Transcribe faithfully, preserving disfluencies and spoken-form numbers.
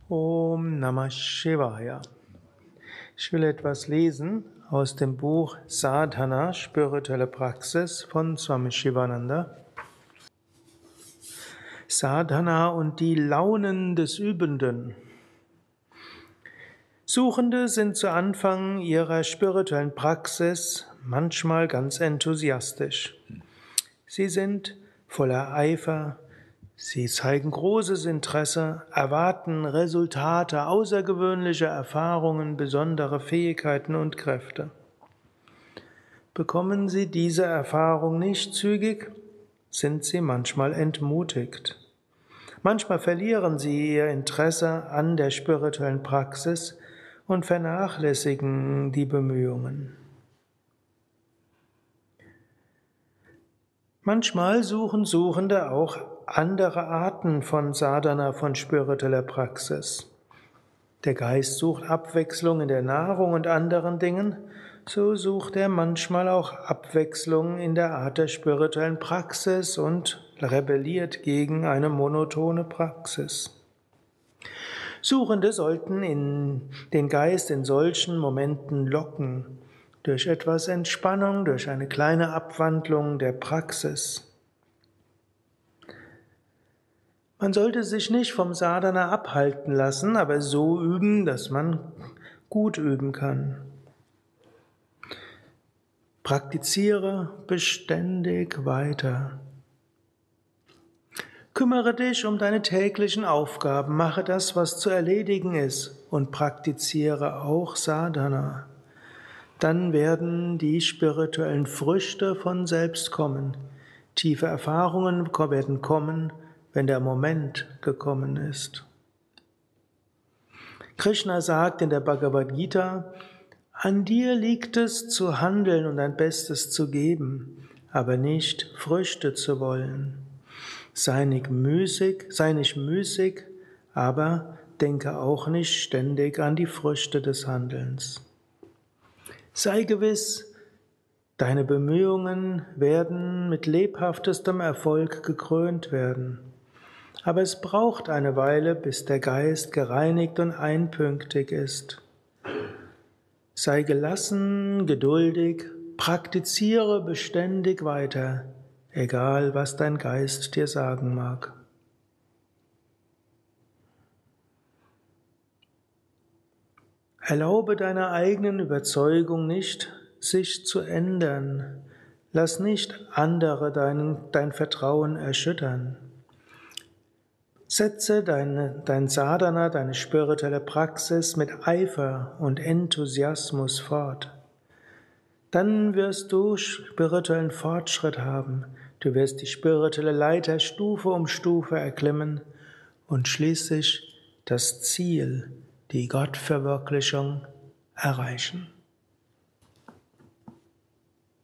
Om Namah Shivaya. Ich will etwas lesen aus dem Buch Sadhana, spirituelle Praxis von Swami Shivananda. Sadhana und die Launen des Übenden. Suchende sind zu Anfang ihrer spirituellen Praxis manchmal ganz enthusiastisch. Sie sind voller Eifer, sie zeigen großes Interesse, erwarten Resultate, außergewöhnliche Erfahrungen, besondere Fähigkeiten und Kräfte. Bekommen sie diese Erfahrung nicht zügig, sind sie manchmal entmutigt. Manchmal verlieren sie ihr Interesse an der spirituellen Praxis und vernachlässigen die Bemühungen. Manchmal suchen Suchende auch andere Arten von Sadhana, von spiritueller Praxis. Der Geist sucht Abwechslung in der Nahrung und anderen Dingen, so sucht er manchmal auch Abwechslung in der Art der spirituellen Praxis und rebelliert gegen eine monotone Praxis. Suchende sollten in den Geist in solchen Momenten locken, durch etwas Entspannung, durch eine kleine Abwandlung der Praxis. Man sollte sich nicht vom Sadhana abhalten lassen, aber so üben, dass man gut üben kann. Praktiziere beständig weiter. Kümmere dich um deine täglichen Aufgaben, mache das, was zu erledigen ist, und praktiziere auch Sadhana. Dann werden die spirituellen Früchte von selbst kommen. Tiefe Erfahrungen werden kommen, wenn der Moment gekommen ist. Krishna sagt in der Bhagavad Gita: An dir liegt es zu handeln und dein Bestes zu geben, aber nicht Früchte zu wollen. Sei nicht müßig, sei nicht müßig, aber denke auch nicht ständig an die Früchte des Handelns. Sei gewiss, deine Bemühungen werden mit lebhaftestem Erfolg gekrönt werden. Aber es braucht eine Weile, bis der Geist gereinigt und einpünktig ist. Sei gelassen, geduldig, praktiziere beständig weiter, egal was dein Geist dir sagen mag. Erlaube deiner eigenen Überzeugung nicht, sich zu ändern. Lass nicht andere dein, dein Vertrauen erschüttern. Setze deine, dein Sadhana, deine spirituelle Praxis mit Eifer und Enthusiasmus fort. Dann wirst du spirituellen Fortschritt haben. Du wirst die spirituelle Leiter Stufe um Stufe erklimmen und schließlich das Ziel, die Gottverwirklichung, erreichen.